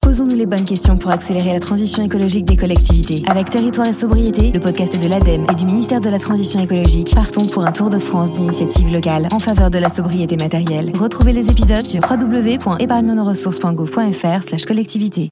Posons-nous les bonnes questions pour accélérer la transition écologique des collectivités. Avec Territoire et Sobriété, le podcast de l'ADEME et du ministère de la Transition écologique, partons pour un tour de France d'initiatives locales en faveur de la sobriété matérielle. Retrouvez les épisodes sur www.épargnenosressources.gouv.fr/collectivité.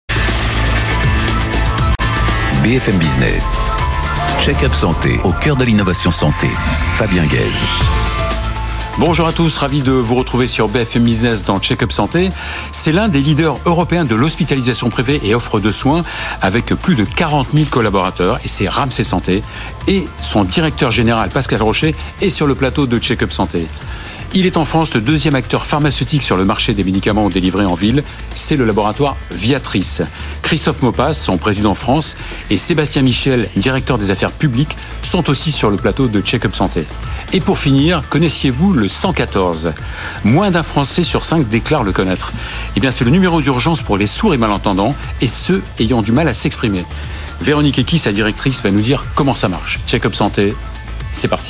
BFM Business. Check-up santé, au cœur de l'innovation santé. Fabien Guèze. Bonjour à tous, ravi de vous retrouver sur BFM Business dans Check-up Santé. C'est l'un des leaders européens de l'hospitalisation privée et offre de soins avec plus de 40 000 collaborateurs et c'est Ramsay Santé. Et son directeur général Pascal Rocher est sur le plateau de Check-up Santé. Il est en France le deuxième acteur pharmaceutique sur le marché des médicaments délivrés en ville. C'est le laboratoire Viatris. Christophe Maupas, son président France, et Sébastien Michel, directeur des affaires publiques, sont aussi sur le plateau de Check-up Santé. Et pour finir, connaissiez-vous le 114 ? Moins d'un Français sur 5 déclare le connaître. Eh bien, c'est le numéro d'urgence pour les sourds et malentendants et ceux ayant du mal à s'exprimer. Véronique Equi, sa directrice, va nous dire comment ça marche. Check-up Santé, c'est parti.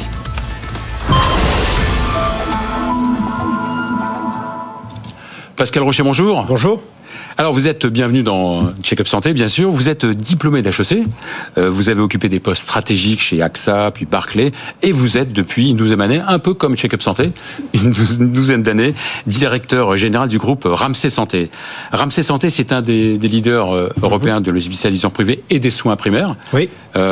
Pascal Rocher, bonjour. Bonjour. Alors, vous êtes bienvenu dans Check-up Santé, bien sûr. Vous êtes diplômé d'HEC. Vous avez occupé des postes stratégiques chez AXA, puis Barclays. Et vous êtes, depuis une douzaine d'années, un peu comme Check-up Santé, une douzaine d'années, directeur général du groupe Ramsay Santé. Ramsay Santé, c'est un des leaders européens de l'hospitalisation privée et des soins primaires. Oui.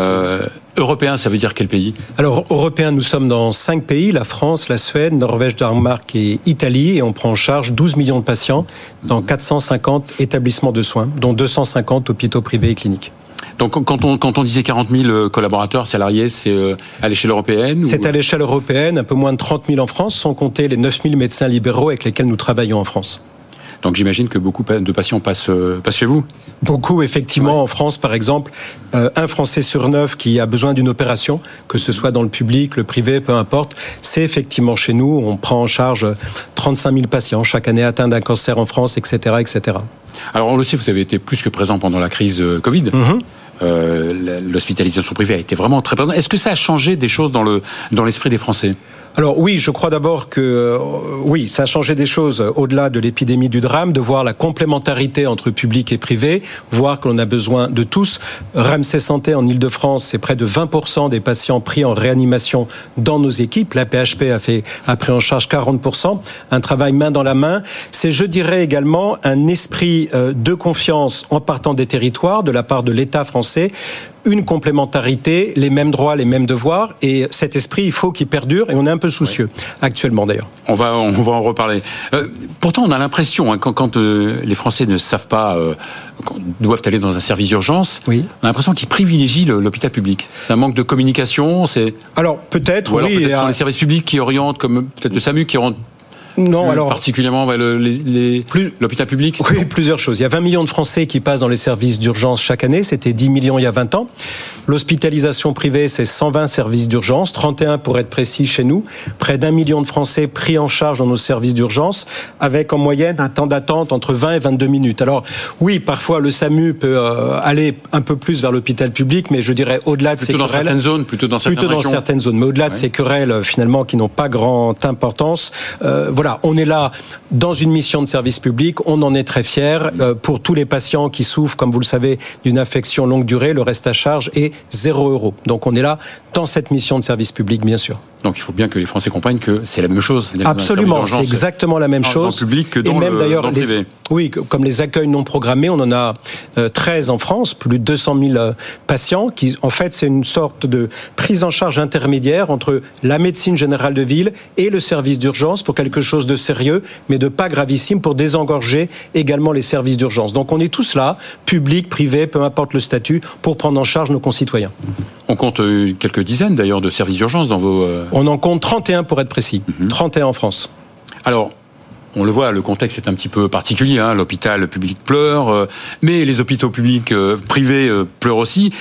Européen, ça veut dire quel pays ? Alors, européen, nous sommes dans 5 pays, la France, la Suède, Norvège, Danemark et Italie, et on prend en charge 12 millions de patients dans 450 établissements de soins, dont 250 hôpitaux privés et cliniques. Donc, quand on disait 40 000 collaborateurs, salariés, c'est à l'échelle européenne ? C'est à l'échelle européenne, un peu moins de 30 000 en France, sans compter les 9 000 médecins libéraux avec lesquels nous travaillons en France. Donc j'imagine que beaucoup de patients passent chez vous. Beaucoup, effectivement. Ouais. En France, par exemple, un Français sur 9 qui a besoin d'une opération, que ce soit dans le public, le privé, peu importe, c'est effectivement chez nous. On prend en charge 35 000 patients chaque année atteints d'un cancer en France, etc., etc. Alors on le sait, vous avez été plus que présent pendant la crise Covid. L'hospitalisation privée a été vraiment très présente. Est-ce que ça a changé des choses dans l'esprit des Français ? Alors oui, je crois d'abord que oui, ça a changé des choses au-delà de l'épidémie du drame, de voir la complémentarité entre public et privé, voir que l'on a besoin de tous. Ramsay Santé en Île-de-France, c'est près de 20% des patients pris en réanimation dans nos équipes. La PHP a pris en charge 40%. Un travail main dans la main. C'est, je dirais également, un esprit de confiance en partant des territoires de la part de l'État français. Une complémentarité, les mêmes droits, les mêmes devoirs, et cet esprit, il faut qu'il perdure, et on est un peu soucieux, actuellement d'ailleurs. On va en reparler. Pourtant, on a l'impression, quand les Français ne savent pas, doivent aller dans un service d'urgence, oui. On a l'impression qu'ils privilégient l'hôpital public. C'est un manque de communication, c'est... Alors, peut-être, ou alors, oui. Peut-être ce sont les services publics qui orientent, comme peut-être le SAMU, qui orientent... Non, alors particulièrement l'hôpital public. Oui, plusieurs choses. Il y a 20 millions de Français qui passent dans les services d'urgence chaque année. C'était 10 millions il y a 20 ans. L'hospitalisation privée, c'est 120 services d'urgence, 31 pour être précis chez nous. Près d'1 million de Français pris en charge dans nos services d'urgence, avec en moyenne un temps d'attente entre 20 et 22 minutes. Alors oui, parfois le SAMU peut aller un peu plus vers l'hôpital public, mais je dirais au-delà de ces querelles. Plutôt dans certaines zones, mais au-delà de ces querelles finalement qui n'ont pas grande importance. Voilà, on est là dans une mission de service public, on en est très fiers. Pour tous les patients qui souffrent, comme vous le savez, d'une affection longue durée, le reste à charge est 0 €. Donc on est là dans cette mission de service public, bien sûr. Donc il faut bien que les Français comprennent que c'est la même chose. Absolument, c'est exactement la même chose. Dans le public que dans le privé. Oui, comme les accueils non programmés, on en a 13 en France, plus de 200 000 patients, qui en fait c'est une sorte de prise en charge intermédiaire entre la médecine générale de ville et le service d'urgence pour quelque chose de sérieux, mais de pas gravissime, pour désengorger également les services d'urgence. Donc on est tous là, public, privé, peu importe le statut, pour prendre en charge nos concitoyens. On compte quelques dizaines d'ailleurs de services d'urgence dans vos... On en compte 31 pour être précis, 31 en France. Alors, on le voit, le contexte est un petit peu particulier. L'hôpital public pleure, mais les hôpitaux publics privés pleurent aussi.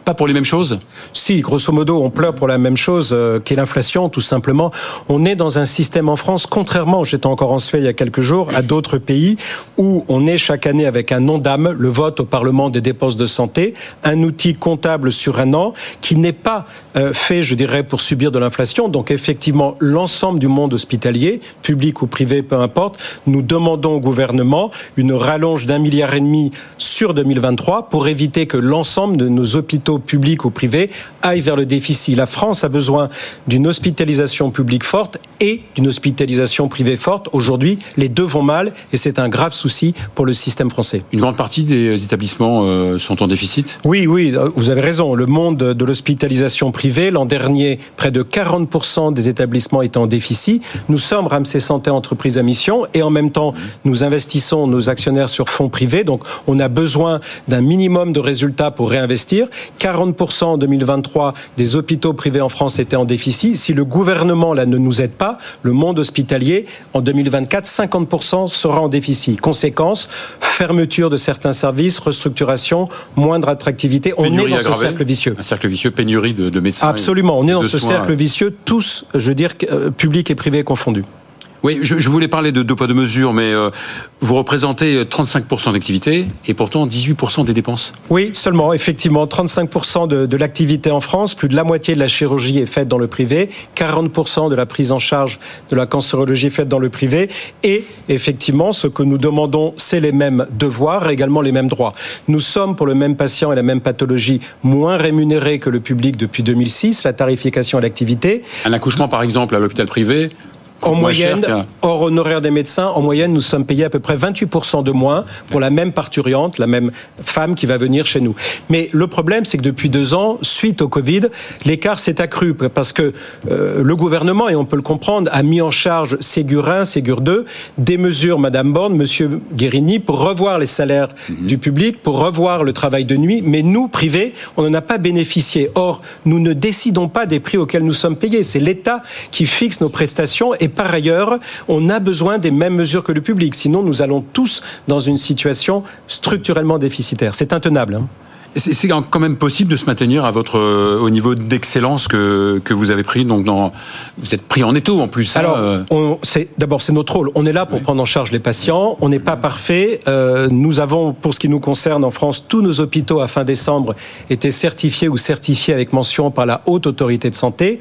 pas pour les mêmes choses ? Si, grosso modo, on pleure pour la même chose qu'est l'inflation, tout simplement. On est dans un système en France, contrairement, j'étais encore en Suède il y a quelques jours, à d'autres pays, où on est chaque année avec un ONDAM, le vote au Parlement des dépenses de santé, un outil comptable sur un an, qui n'est pas fait, je dirais, pour subir de l'inflation. Donc effectivement, l'ensemble du monde hospitalier, public ou privé, peu importe, nous demandons au gouvernement une rallonge d'1,5 milliard sur 2023 pour éviter que l'ensemble de nos hôpitaux publics ou privés aillent vers le déficit. La France a besoin d'une hospitalisation publique forte et d'une hospitalisation privée forte. Aujourd'hui, les deux vont mal et c'est un grave souci pour le système français. Une grande partie des établissements sont en déficit ? Oui, vous avez raison. Le monde de l'hospitalisation privée, l'an dernier, près de 40% des établissements étaient en déficit. Nous sommes Ramsay Santé entreprise à mission et en même temps, nous investissons nos actionnaires sur fonds privés. Donc, on a besoin d'un minimum de résultats pour réinvestir. 40% en 2023 des hôpitaux privés en France étaient en déficit. Si le gouvernement là ne nous aide pas, le monde hospitalier, en 2024, 50% sera en déficit. Conséquence, fermeture de certains services, restructuration, moindre attractivité. Pénurie on est dans aggravée, ce cercle vicieux. Un cercle vicieux, pénurie de médecins. Absolument, on est dans ce soins. cercle vicieux, tous, je veux dire, publics et privés confondus. Oui, je voulais parler de deux poids, deux mesures, mais vous représentez 35% d'activité et pourtant 18% des dépenses. Oui, seulement, effectivement, 35% de l'activité en France, plus de la moitié de la chirurgie est faite dans le privé, 40% de la prise en charge de la cancérologie est faite dans le privé, et effectivement, ce que nous demandons, c'est les mêmes devoirs et également les mêmes droits. Nous sommes, pour le même patient et la même pathologie, moins rémunérés que le public depuis 2006, la tarification à l'activité. Un accouchement, par exemple, à l'hôpital privé, en moyenne, hors honoraire des médecins, en moyenne, nous sommes payés à peu près 28% de moins pour la même parturiente, la même femme qui va venir chez nous. Mais le problème, c'est que depuis 2 ans, suite au Covid, l'écart s'est accru parce que le gouvernement, et on peut le comprendre, a mis en charge Ségur 1, Ségur 2, des mesures, Madame Borne, Monsieur Guérini, pour revoir les salaires du public, pour revoir le travail de nuit. Mais nous, privés, on n'en a pas bénéficié. Or, nous ne décidons pas des prix auxquels nous sommes payés. C'est l'État qui fixe nos prestations. Et par ailleurs, on a besoin des mêmes mesures que le public. Sinon, nous allons tous dans une situation structurellement déficitaire. C'est intenable. C'est quand même possible de se maintenir à au niveau d'excellence que vous avez pris. Donc vous êtes pris en étau en plus. Alors, d'abord, c'est notre rôle. On est là pour prendre en charge les patients. On n'est pas parfait. Nous avons, pour ce qui nous concerne en France, tous nos hôpitaux à fin décembre étaient certifiés ou certifiés avec mention par la Haute Autorité de Santé.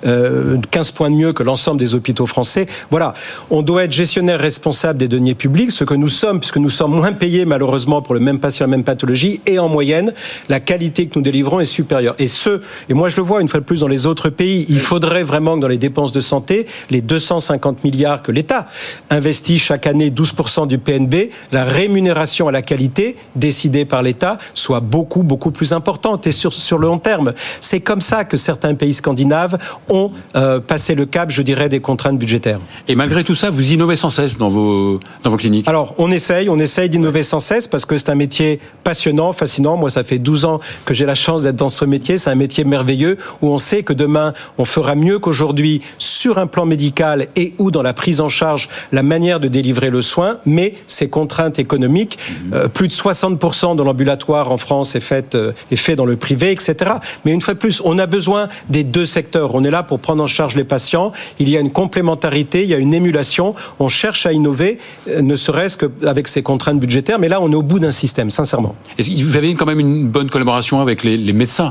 15 points de mieux que l'ensemble des hôpitaux français. Voilà. On doit être gestionnaire responsable des deniers publics, ce que nous sommes, puisque nous sommes moins payés malheureusement pour le même patient, la même pathologie, et en moyenne, la qualité que nous délivrons est supérieure. Et moi je le vois une fois de plus dans les autres pays, il faudrait vraiment que dans les dépenses de santé, les 250 milliards que l'État investit chaque année, 12% du PNB, la rémunération à la qualité décidée par l'État soit beaucoup, beaucoup plus importante et sur le long terme. C'est comme ça que certains pays scandinaves ont passé le cap, je dirais, des contraintes budgétaires. Et malgré tout ça, vous innovez sans cesse dans vos cliniques. Alors, on essaye d'innover sans cesse parce que c'est un métier passionnant, fascinant. Moi, ça fait 12 ans que j'ai la chance d'être dans ce métier. C'est un métier merveilleux où on sait que demain, on fera mieux qu'aujourd'hui sur un plan médical et ou dans la prise en charge, la manière de délivrer le soin, mais ces contraintes économiques, plus de 60% de l'ambulatoire en France est fait dans le privé, etc. Mais une fois de plus, on a besoin des deux secteurs. On est là pour prendre en charge les patients. Il y a une complémentarité, il y a une émulation. On cherche à innover, ne serait-ce qu'avec ces contraintes budgétaires. Mais là, on est au bout d'un système, sincèrement. Vous avez quand même une bonne collaboration avec les médecins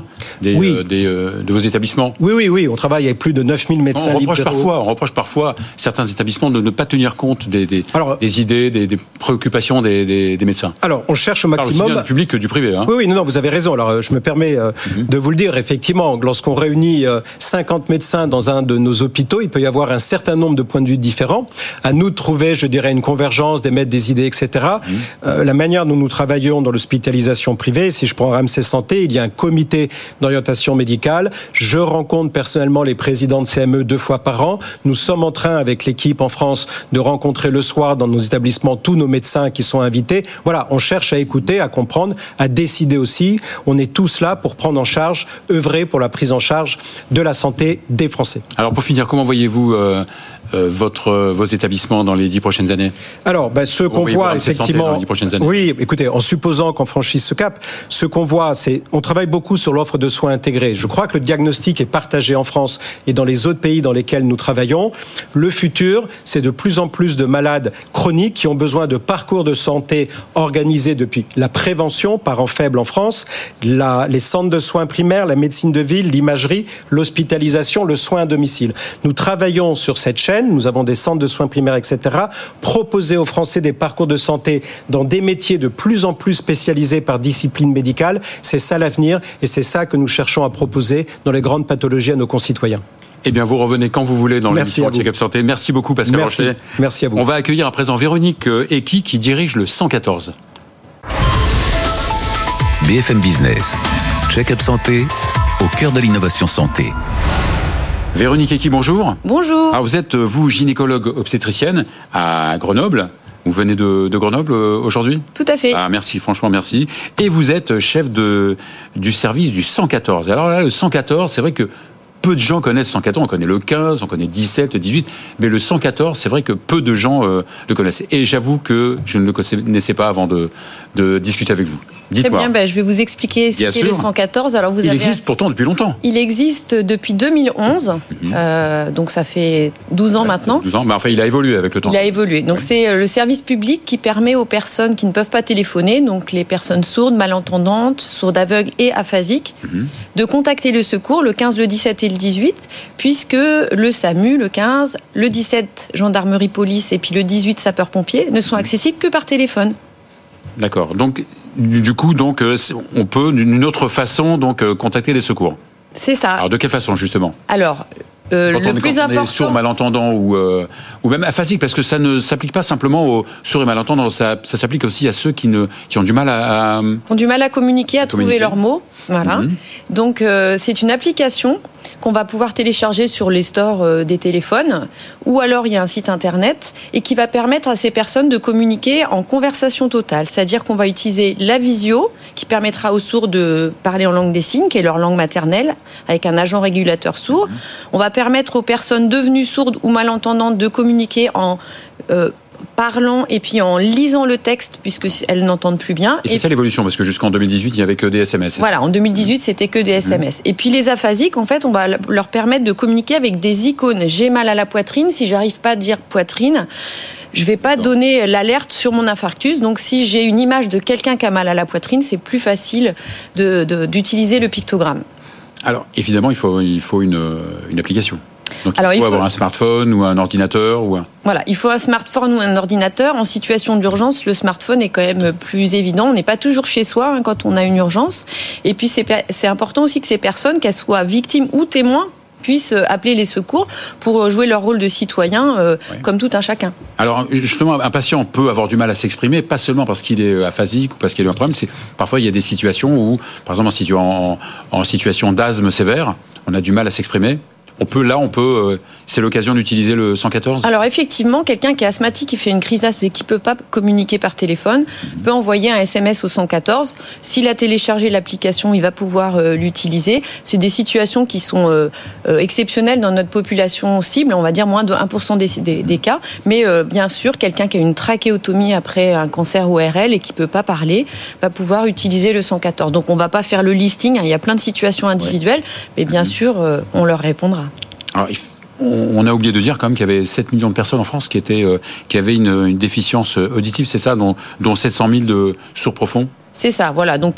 de vos établissements. Oui, on travaille avec plus de 9000 médecins libéraux. On reproche parfois certains établissements de ne pas tenir compte des idées, des préoccupations des médecins. Alors, on cherche au maximum... aussi bien du public que du privé. Hein. Oui, non, vous avez raison. Alors, je me permets de vous le dire. Effectivement, lorsqu'on réunit 50 médecins dans un de nos hôpitaux, il peut y avoir un certain nombre de points de vue différents. À nous de trouver, je dirais, une convergence, d'émettre des idées, etc. La manière dont nous travaillons dans l'hospitalisation privée, si je prends Ramsay Santé, il y a un comité d'orientation médicale. Je rencontre personnellement les présidents de CME 2 fois par an. Nous sommes en train, avec l'équipe en France, de rencontrer le soir dans nos établissements tous nos médecins qui sont invités. Voilà, on cherche à écouter, à comprendre, à décider aussi. On est tous là pour prendre en charge, œuvrer pour la prise en charge de la santé des Français. Alors pour finir, comment voyez-vous vos établissements dans les 10 prochaines années? Alors, ce qu'on voit effectivement... dans les 10 prochaines années. Oui, écoutez, en supposant qu'on franchisse ce cap, ce ce qu'on voit, on travaille beaucoup sur l'offre de soins intégrés. Je crois que le diagnostic est partagé en France et dans les autres pays dans lesquels nous travaillons. Le futur, c'est de plus en plus de malades chroniques qui ont besoin de parcours de santé organisés depuis la prévention, parents faibles en France, les centres de soins primaires, la médecine de ville, l'imagerie, l'hospitalisation, le soin à domicile. Nous travaillons sur cette chaîne, nous avons des centres de soins primaires, etc. Proposer aux Français des parcours de santé dans des métiers de plus en plus spécialisés par discipline médicale, c'est ça l'avenir et c'est ça que nous cherchons à proposer dans les grandes pathologies à nos concitoyens. Eh bien, vous revenez quand vous voulez dans l'émission Check-up Santé. Merci beaucoup, Pascal Rocher. Merci à vous. On va accueillir à présent Véronique Equi qui dirige le 114. BFM Business, Check-up Santé, au cœur de l'innovation santé. Véronique Equi, bonjour. Bonjour. Alors vous êtes, vous, gynécologue obstétricienne à Grenoble. Vous venez de Grenoble aujourd'hui ? Tout à fait. Ah, merci, franchement, merci. Et vous êtes chef du service du 114. Alors là, le 114, c'est vrai que peu de gens connaissent 114, on connaît le 15, on connaît 17, le 18, mais le 114, c'est vrai que peu de gens le connaissent. Et j'avoue que je ne le connaissais pas avant de discuter avec vous. Dites-moi. Très bien, je vais vous expliquer ce qu'est le 114. Alors, il existe pourtant depuis longtemps. Il existe depuis 2011, donc ça fait 12 ans maintenant. 12 ans, mais enfin il a évolué avec le temps. Il a évolué. Donc c'est le service public qui permet aux personnes qui ne peuvent pas téléphoner, donc les personnes sourdes, malentendantes, sourdes aveugles et aphasiques, de contacter le secours, le 15, le 17 et le 18, puisque le SAMU, le 15, le 17, gendarmerie, police et puis le 18, sapeurs-pompiers, ne sont accessibles que par téléphone. D'accord. Donc, du coup, on peut d'une autre façon contacter les secours. C'est ça. Alors, de quelle façon, justement ? Alors, le plus important... Quand on est sourd, malentendant ou même aphasique, parce que ça ne s'applique pas simplement aux sourds et malentendants, ça s'applique aussi à ceux qui ont du mal à... Qui ont du mal à communiquer, à trouver leurs mots. Voilà. Donc, c'est une application qu'on va pouvoir télécharger sur les stores des téléphones, ou alors il y a un site internet, et qui va permettre à ces personnes de communiquer en conversation totale. C'est-à-dire qu'on va utiliser la visio, qui permettra aux sourds de parler en langue des signes, qui est leur langue maternelle, avec un agent régulateur sourd. On va permettre aux personnes devenues sourdes ou malentendantes de communiquer en parlant et puis en lisant le texte, puisqu'elles n'entendent plus bien. Et c'est ça l'évolution, parce que jusqu'en 2018, il n'y avait que des SMS. Voilà, en 2018, c'était que des SMS. Et puis les aphasiques, en fait, on va leur permettre de communiquer avec des icônes. J'ai mal à la poitrine, si j'arrive pas à dire poitrine, je ne vais pas donner l'alerte sur mon infarctus. Donc, si j'ai une image de quelqu'un qui a mal à la poitrine, c'est plus facile d'utiliser le pictogramme. Alors, évidemment, il faut une application. Donc, il faut avoir un smartphone ou un ordinateur Voilà, il faut un smartphone ou un ordinateur. En situation d'urgence, le smartphone est quand même plus évident. On n'est pas toujours chez soi quand on a une urgence. Et puis, c'est important aussi que ces personnes, qu'elles soient victimes ou témoins, puissent appeler les secours pour jouer leur rôle de citoyen comme tout un chacun. Alors justement, un patient peut avoir du mal à s'exprimer, pas seulement parce qu'il est aphasique ou parce qu'il a un problème, parfois il y a des situations où, par exemple en situation d'asthme sévère, on a du mal à s'exprimer. C'est l'occasion d'utiliser le 114 ? Alors effectivement, quelqu'un qui est asthmatique, qui fait une crise d'asthme et qui ne peut pas communiquer par téléphone, peut envoyer un SMS au 114. S'il a téléchargé l'application, il va pouvoir l'utiliser. C'est des situations qui sont exceptionnelles dans notre population cible, on va dire moins de 1% des cas. Mais bien sûr, quelqu'un qui a une trachéotomie après un cancer ORL et qui ne peut pas parler, va pouvoir utiliser le 114. Donc on ne va pas faire le listing, il y a plein de situations individuelles, mais bien sûr, on leur répondra. Alors, on a oublié de dire quand même qu'il y avait 7 millions de personnes en France qui avaient une déficience auditive, c'est ça, dont 700 000 de sourds profonds. C'est ça, voilà. Donc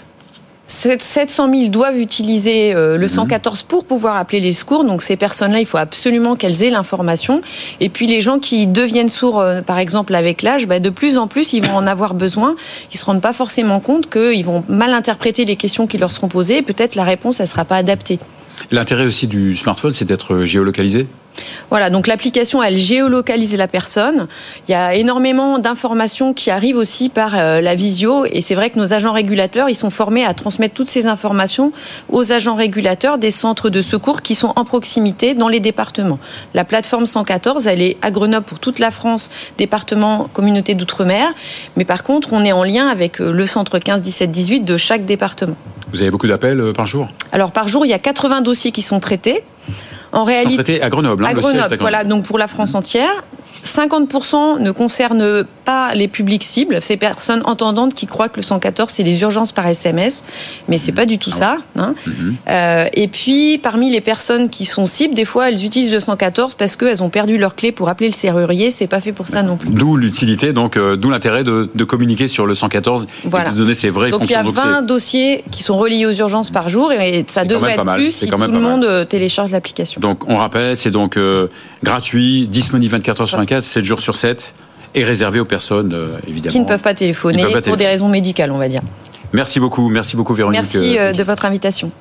700 000 doivent utiliser le 114 pour pouvoir appeler les secours. Donc ces personnes-là, il faut absolument qu'elles aient l'information. Et puis les gens qui deviennent sourds, par exemple avec l'âge, de plus en plus, ils vont en avoir besoin. Ils se rendent pas forcément compte qu'ils vont mal interpréter les questions qui leur seront posées. Et peut-être la réponse, elle sera pas adaptée. L'intérêt aussi du smartphone, c'est d'être géolocalisé. Voilà, donc l'application, elle géolocalise la personne. Il y a énormément d'informations qui arrivent aussi par la visio. Et c'est vrai que nos agents régulateurs, ils sont formés à transmettre toutes ces informations aux agents régulateurs des centres de secours qui sont en proximité dans les départements. La plateforme 114, elle est à Grenoble pour toute la France, département, communauté d'outre-mer. Mais par contre, on est en lien avec le centre 15, 17, 18 de chaque département. Vous avez beaucoup d'appels par jour ? Alors par jour, il y a 80 dossiers qui sont traités. En réalité, à Grenoble. À Grenoble, voilà, donc pour la France entière. 50% ne concernent pas les publics cibles, ces personnes entendantes qui croient que le 114 c'est les urgences par SMS, mais c'est pas du tout ça. Hein. Et puis parmi les personnes qui sont cibles, des fois elles utilisent le 114 parce qu'elles ont perdu leur clé pour appeler le serrurier, c'est pas fait pour ça non plus. D'où l'utilité, donc d'où l'intérêt de communiquer sur le 114 et de donner ses vraies fonctions. Donc il y a 20 dossiers qui sont reliés aux urgences par jour et ça devrait être plus si tout le monde télécharge l'application. Donc on rappelle, c'est donc gratuit, disponible 24 heures sur 24, 7 jours sur 7 et réservé aux personnes évidemment qui ne peuvent pas téléphoner pour des raisons médicales, on va dire. Merci beaucoup Véronique. Merci de votre invitation.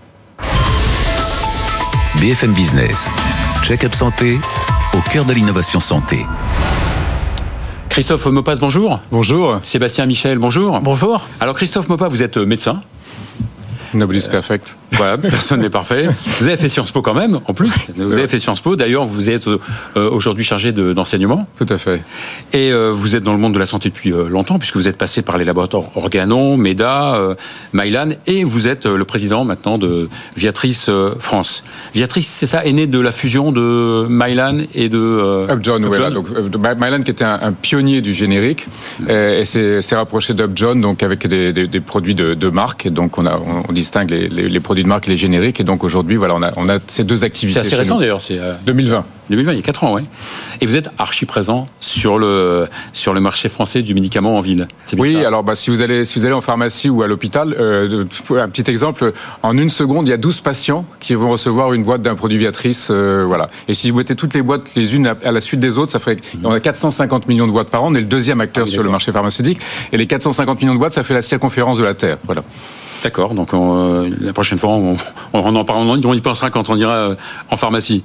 BFM Business, Check-up Santé, au cœur de l'innovation santé. Christophe Maupas, bonjour. Bonjour. Sébastien Michel, bonjour. Bonjour. Alors Christophe Maupas, vous êtes médecin. Nobody's perfect. Voilà, personne n'est parfait. Vous avez fait Sciences Po quand même, en plus. Vous avez fait Sciences Po. D'ailleurs, vous êtes aujourd'hui chargé d'enseignement. Tout à fait. Et vous êtes dans le monde de la santé depuis longtemps, puisque vous êtes passé par les laboratoires Organon, MEDA, Mylan, et vous êtes le président maintenant de Viatris France. Viatris, c'est ça, est né de la fusion de Mylan et de Upjohn. Voilà. Donc Mylan qui était un pionnier du générique et s'est rapproché d'Upjohn, donc avec des produits de marque. Et donc on distingue les produits de marque et les génériques. Et donc aujourd'hui, voilà, on a ces deux activités. C'est assez récent d'ailleurs, c'est 2020. 2020, il y a 4 ans, oui. Et vous êtes archi présent sur le marché français du médicament en ville. Oui, ça. Alors si vous allez en pharmacie ou à l'hôpital, un petit exemple, en une seconde, il y a 12 patients qui vont recevoir une boîte d'un produit Viatris. Voilà. Et si vous mettez toutes les boîtes les unes à la suite des autres, ça ferait on a 450 millions de boîtes par an. On est le deuxième acteur sur le marché pharmaceutique. Et les 450 millions de boîtes, ça fait la circonférence de la Terre. Voilà. D'accord, donc la prochaine fois, on en parle, on y pensera quand on ira en pharmacie.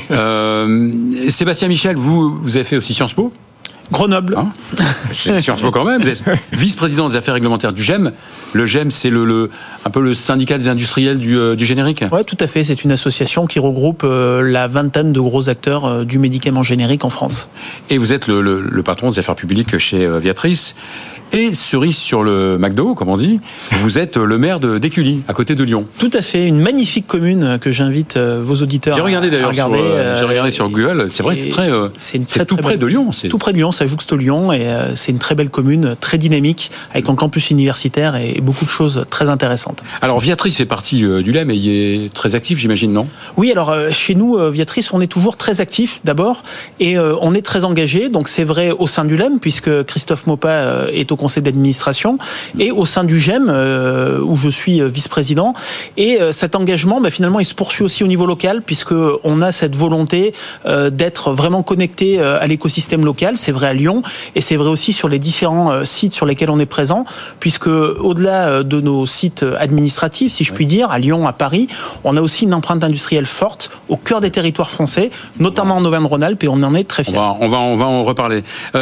Sébastien Michel, vous avez fait aussi Sciences Po ? Grenoble. Hein, c'est Sciences Po quand même. Vous êtes vice-président des affaires réglementaires du GEM. Le GEM, c'est un peu le syndicat des industriels du générique. Oui, tout à fait. C'est une association qui regroupe la vingtaine de gros acteurs du médicament générique en France. Et vous êtes le patron des affaires publiques chez Viatris. Et cerise sur le McDo, comme on dit, vous êtes le maire d'Écully, à côté de Lyon. Tout à fait, une magnifique commune que j'invite vos auditeurs à regarder. J'ai regardé sur Google, c'est vrai, c'est tout près de Lyon. Tout près de Lyon, ça jouxte Lyon, et c'est une très belle commune, très dynamique, avec un campus universitaire et beaucoup de choses très intéressantes. Alors Viatris fait partie du LEM et il est très actif, j'imagine, non ? Oui, alors chez nous, Viatris, on est toujours très actif d'abord, et on est très engagé, donc c'est vrai au sein du LEM, puisque Christophe Maupas est au conseil d'administration, et au sein du GEM, où je suis vice-président. Et cet engagement, finalement, il se poursuit aussi au niveau local, puisqu'on a cette volonté d'être vraiment connecté à l'écosystème local. C'est vrai à Lyon, et c'est vrai aussi sur les différents sites sur lesquels on est présent, puisque au-delà de nos sites administratifs, si je puis dire, à Lyon, à Paris, on a aussi une empreinte industrielle forte au cœur des territoires français, notamment en Auvergne-Rhône-Alpes, et on en est très fiers. On va en reparler.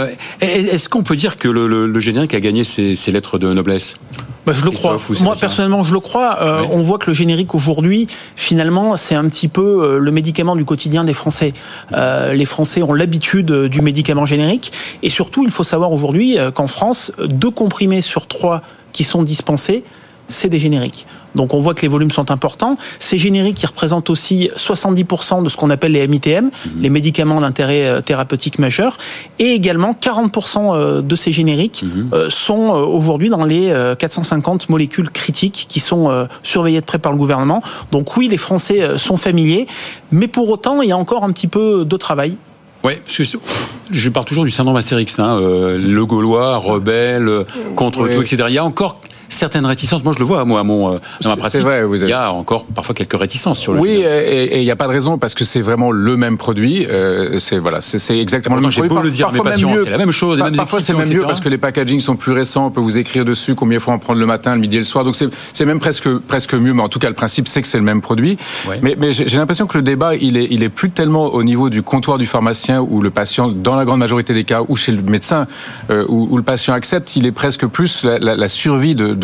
Est-ce qu'on peut dire que le générique a gagné ses lettres de noblesse ? Je le crois. Moi, personnellement, je le crois. Oui. On voit que le générique, aujourd'hui, finalement, c'est un petit peu le médicament du quotidien des Français. Les Français ont l'habitude du médicament générique. Et surtout, il faut savoir aujourd'hui qu'en France, 2 comprimés sur 3 qui sont dispensés, c'est des génériques. Donc on voit que les volumes sont importants. Ces génériques qui représentent aussi 70% de ce qu'on appelle les MITM, les médicaments d'intérêt thérapeutique majeur, et également 40% de ces génériques sont aujourd'hui dans les 450 molécules critiques qui sont surveillées de près par le gouvernement. Donc oui, les Français sont familiers, mais pour autant, il y a encore un petit peu de travail. Oui, parce que je parle toujours du syndrome Astérix, le Gaulois, rebelle, contre tout, etc. Il y a encore certaines réticences. Moi, je le vois, dans ma pratique. C'est vrai, il y a encore parfois quelques réticences sur le. Oui, et il n'y a pas de raison parce que c'est vraiment le même produit. C'est exactement le même produit. J'ai beau le dire à mes patients, c'est la même chose. Parfois, c'est même mieux parce que les packagings sont plus récents. On peut vous écrire dessus combien il faut en prendre le matin, le midi et le soir. Donc c'est même presque mieux. Mais en tout cas, le principe, c'est que c'est le même produit. Ouais. Mais j'ai l'impression que le débat, il est plus tellement au niveau du comptoir du pharmacien où le patient, dans la grande majorité des cas, ou chez le médecin, où le patient accepte. Il est presque plus la survie de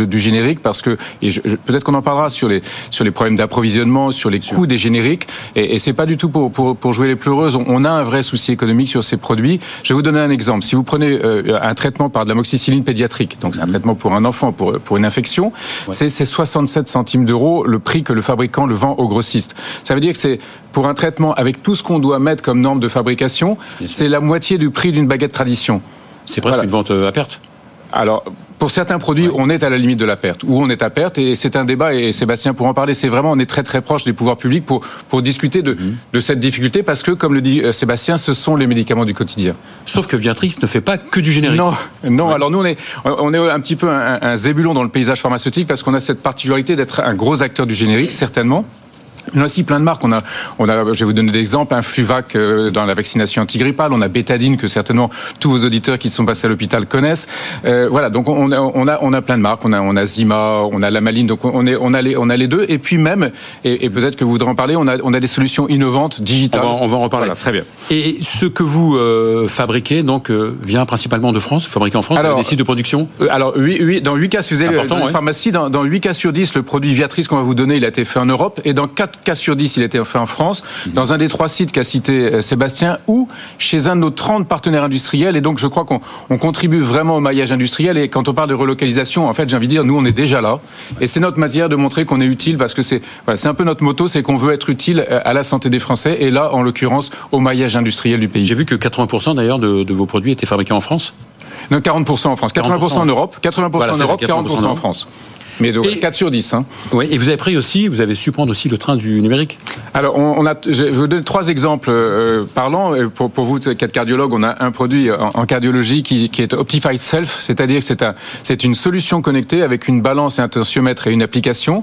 du générique parce que peut-être qu'on en parlera sur les problèmes d'approvisionnement, sur les coûts des génériques et c'est pas du tout pour jouer les pleureuses. On a un vrai souci économique sur ces produits. Je vais vous donner un exemple. Si vous prenez un traitement par de l'amoxicilline pédiatrique, donc c'est un traitement pour un enfant pour une infection, c'est 67 centimes d'euros le prix que le fabricant le vend au grossiste. Ça veut dire que c'est pour un traitement avec tout ce qu'on doit mettre comme norme de fabrication, c'est la moitié du prix d'une baguette tradition. C'est presque une vente à perte. Alors, pour certains produits, on est à la limite de la perte, ou on est à perte, et c'est un débat, et Sébastien pour en parler, c'est vraiment, on est très très proche des pouvoirs publics pour discuter de cette difficulté, parce que, comme le dit Sébastien, ce sont les médicaments du quotidien. Sauf que Viatris ne fait pas que du générique. Non. Alors nous, on est un petit peu un zébulon dans le paysage pharmaceutique, parce qu'on a cette particularité d'être un gros acteur du générique, certainement. On a aussi plein de marques. On a, je vais vous donner des exemples. Un Fluvac dans la vaccination antigrippale. On a Bétadine que certainement tous vos auditeurs qui sont passés à l'hôpital connaissent. Voilà. Donc on a plein de marques. On a Zima, on a Lamaline. Donc on a les deux. Et puis même, et peut-être que vous voudrez en parler, on a des solutions innovantes digitales. On va en reparler. Voilà, très bien. Et ce que vous fabriquez donc vient principalement de France, fabriqué en France. Alors, des sites de production. Alors oui, dans 8 cas, si vous avez une pharmacie, dans 8 cas sur 10, le produit Viatris qu'on va vous donner, il a été fait en Europe, et dans 4 cas sur 10, il a été fait en France, dans un des 3 sites qu'a cité Sébastien, ou chez un de nos 30 partenaires industriels. Et donc, je crois qu'on contribue vraiment au maillage industriel. Et quand on parle de relocalisation, en fait, j'ai envie de dire, nous, on est déjà là. Et c'est notre matière de montrer qu'on est utile, parce que c'est un peu notre motto, c'est qu'on veut être utile à la santé des Français, et là, en l'occurrence, au maillage industriel du pays. J'ai vu que 80% d'ailleurs de vos produits étaient fabriqués en France. Non, 40% en France, 80% en Europe, 40% en Europe, 40% en France. Mais donc 4 sur 10. Oui, et vous avez su prendre aussi le train du numérique. Alors, je vais vous donner 3 exemples parlants. Pour vous, qui êtes cardiologue, on a un produit en cardiologie qui est Optified Self, c'est-à-dire que c'est une solution connectée avec une balance et un tensiomètre et une application.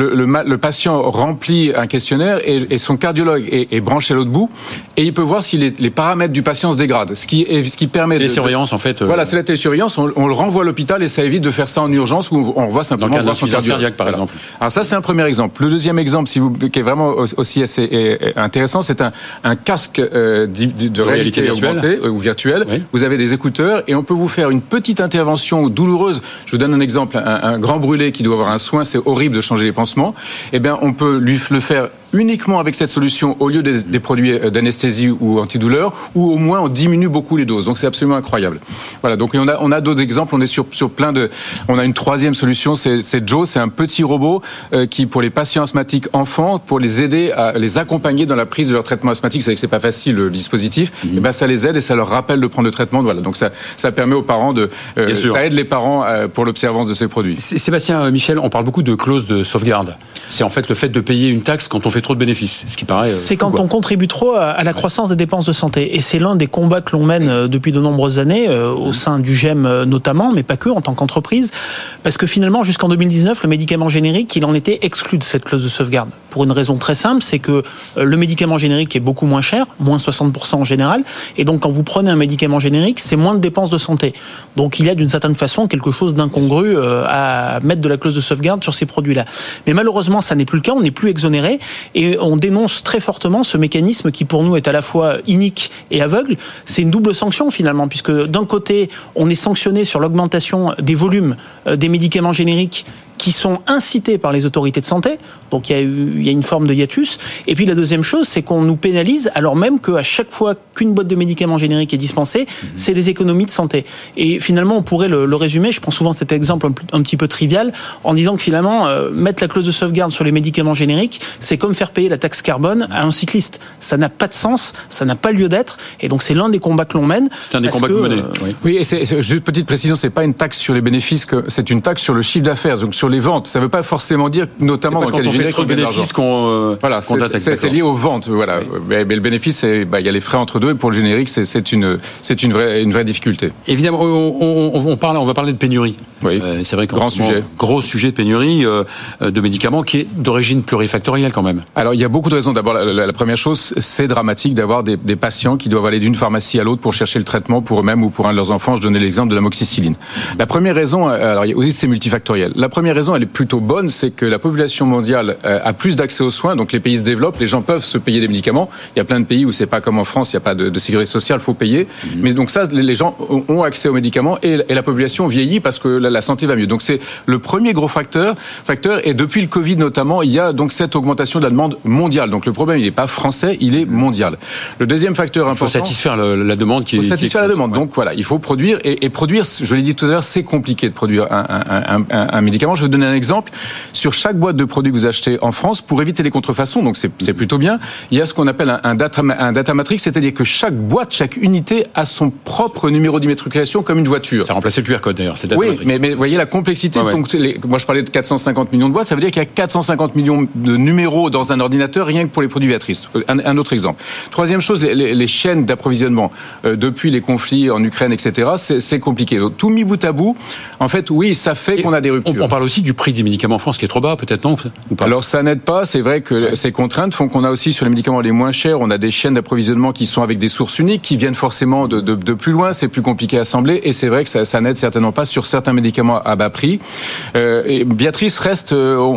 Le patient remplit un questionnaire et son cardiologue est branché à l'autre bout, et il peut voir si les paramètres du patient se dégradent. Ce qui permet de... Télésurveillance, en fait. Voilà, c'est la télésurveillance. On le renvoie à l'hôpital et ça évite de faire ça en urgence où on voit simplement... Dans l'insuffisance cardiaque, par exemple. Alors ça, c'est un premier exemple. Le deuxième exemple, qui est vraiment aussi assez intéressant, c'est un casque de réalité augmentée ou virtuelle. Oui. Vous avez des écouteurs et on peut vous faire une petite intervention douloureuse. Je vous donne un exemple. Un grand brûlé qui doit avoir un soin, c'est horrible de changer les pansements. Eh bien, on peut lui le faire uniquement avec cette solution au lieu des produits d'anesthésie ou antidouleur, ou au moins on diminue beaucoup les doses. Donc c'est absolument incroyable. Voilà. Donc on a d'autres exemples. On est sur plein de. On a une troisième solution, c'est Joe, c'est un petit robot qui, pour les patients asthmatiques enfants, pour les aider à les accompagner dans la prise de leur traitement asthmatique. Vous savez que c'est pas facile le dispositif. Et ben ça les aide et ça leur rappelle de prendre le traitement. Voilà. Donc ça permet aux parents ça aide les parents pour l'observance de ces produits. Sébastien, Michel, on parle beaucoup de clause de sauvegarde. C'est en fait le fait de payer une taxe quand on fait trop de bénéfices, ce qui paraît c'est quand on contribue trop à la croissance des dépenses de santé. Et c'est l'un des combats que l'on mène depuis de nombreuses années, au sein du GEM notamment, mais pas que, en tant qu'entreprise, parce que finalement, jusqu'en 2019, le médicament générique, il en était exclu de cette clause de sauvegarde. Pour une raison très simple, c'est que le médicament générique est beaucoup moins cher, moins 60% en général, et donc quand vous prenez un médicament générique, c'est moins de dépenses de santé. Donc il y a d'une certaine façon quelque chose d'incongru à mettre de la clause de sauvegarde sur ces produits-là. Mais malheureusement, ça n'est plus le cas, on n'est plus exonéré, et on dénonce très fortement ce mécanisme qui pour nous est à la fois inique et aveugle. C'est une double sanction finalement, puisque d'un côté, on est sanctionné sur l'augmentation des volumes des médicaments génériques qui sont incités par les autorités de santé. Donc il y a une forme de hiatus. Et puis la deuxième chose, c'est qu'on nous pénalise alors même qu'à chaque fois qu'une boîte de médicaments génériques est dispensée, c'est des économies de santé. Et finalement, on pourrait le résumer, je prends souvent cet exemple un petit peu trivial, en disant que finalement, mettre la clause de sauvegarde sur les médicaments génériques, c'est comme faire payer la taxe carbone à un cycliste. Ça n'a pas de sens, ça n'a pas lieu d'être. Et donc c'est l'un des combats que l'on mène. C'est un des combats que vous menez. Oui, et c'est juste une petite précision, c'est pas une taxe sur les bénéfices, c'est une taxe sur le chiffre d'affaires, donc sur les ventes. Ça ne veut pas forcément dire, notamment dans le cas du générique, qu'on fait trop de bénéfices voilà, c'est lié aux ventes. Voilà. Oui. Mais le bénéfice, il y a les frais entre deux, et pour le générique, c'est une vraie difficulté. Évidemment, on va parler de pénurie. Oui. C'est vrai gros sujet de pénurie de médicaments qui est d'origine plurifactorielle quand même. Alors il y a beaucoup de raisons. D'abord, la première chose, c'est dramatique d'avoir des patients qui doivent aller d'une pharmacie à l'autre pour chercher le traitement pour eux-mêmes ou pour un de leurs enfants. Je donnais l'exemple de l'amoxicilline. La première raison, alors oui, c'est multifactoriel. La première raison, raison, elle est plutôt bonne, c'est que la population mondiale a plus d'accès aux soins, donc les pays se développent, les gens peuvent se payer des médicaments. Il y a plein de pays où c'est pas comme en France, il n'y a pas de sécurité sociale, faut payer. Mais donc ça, les gens ont accès aux médicaments et la population vieillit parce que la santé va mieux. Donc c'est le premier gros facteur. Et depuis le Covid notamment, il y a donc cette augmentation de la demande mondiale. Donc le problème, il n'est pas français, il est mondial. Le deuxième facteur important. Il faut satisfaire la demande qui est. Il faut satisfaire la demande. Donc voilà, il faut produire et produire. Je l'ai dit tout à l'heure, c'est compliqué de produire un médicament. Je vais vous donner un exemple. Sur chaque boîte de produits que vous achetez en France, pour éviter les contrefaçons, donc c'est plutôt bien. Il y a ce qu'on appelle un data matrix, c'est-à-dire que chaque boîte, chaque unité a son propre numéro d'immatriculation comme une voiture. Ça remplace le QR code d'ailleurs. Oui, mais vous voyez la complexité. Ouais. Donc, moi, je parlais de 450 millions de boîtes. Ça veut dire qu'il y a 450 millions de numéros dans un ordinateur, rien que pour les produits Viatris. Un autre exemple. Troisième chose, les chaînes d'approvisionnement. Depuis les conflits en Ukraine, etc., c'est compliqué. Donc, tout mis bout à bout, en fait, oui, ça fait qu'on a des ruptures. On parle aussi du prix des médicaments en France qui est trop bas, peut-être, non ou pas? Alors, ça n'aide pas. C'est vrai que ces contraintes font qu'on a aussi sur les médicaments les moins chers, on a des chaînes d'approvisionnement qui sont avec des sources uniques, qui viennent forcément de plus loin. C'est plus compliqué à assembler. Et c'est vrai que ça n'aide certainement pas sur certains médicaments à bas prix. Et Viatris reste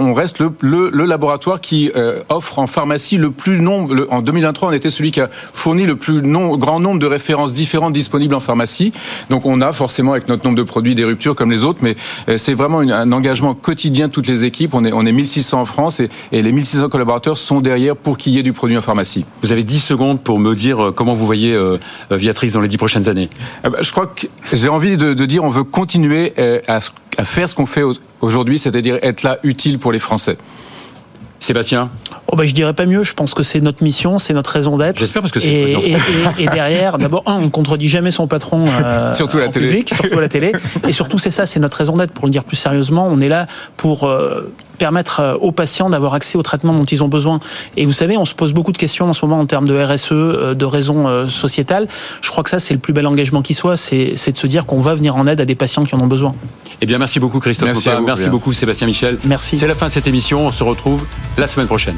le laboratoire qui offre en pharmacie le plus nombre. En 2023, on était celui qui a fourni le plus grand nombre de références différentes disponibles en pharmacie. Donc on a forcément avec notre nombre de produits des ruptures comme les autres, mais c'est vraiment un engagement quotidien de toutes les équipes. On est 1600 en France et les 1600 collaborateurs sont derrière pour qu'il y ait du produit en pharmacie. Vous avez 10 secondes pour me dire comment vous voyez Viatris dans les 10 prochaines années. Je crois que j'ai envie de dire on veut continuer à faire ce qu'on fait aujourd'hui, c'est-à-dire être là utile pour les Français. Sébastien? Je dirais pas mieux. Je pense que c'est notre mission, c'est notre raison d'être. J'espère parce que c'est le président. Et derrière, d'abord, on ne contredit jamais son patron surtout en public, surtout à la télé. Et surtout, c'est notre raison d'être. Pour le dire plus sérieusement, on est là pour permettre aux patients d'avoir accès au traitement dont ils ont besoin. Et vous savez, on se pose beaucoup de questions en ce moment en termes de RSE, de raisons sociétales. Je crois que ça, c'est le plus bel engagement qui soit, c'est de se dire qu'on va venir en aide à des patients qui en ont besoin. Eh bien, merci beaucoup Christophe. Merci beaucoup Sébastien Michel. Merci. C'est la fin de cette émission. On se retrouve la semaine prochaine.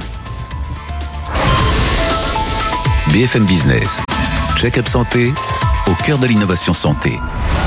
BFM Business, Check-up Santé, au cœur de l'innovation santé.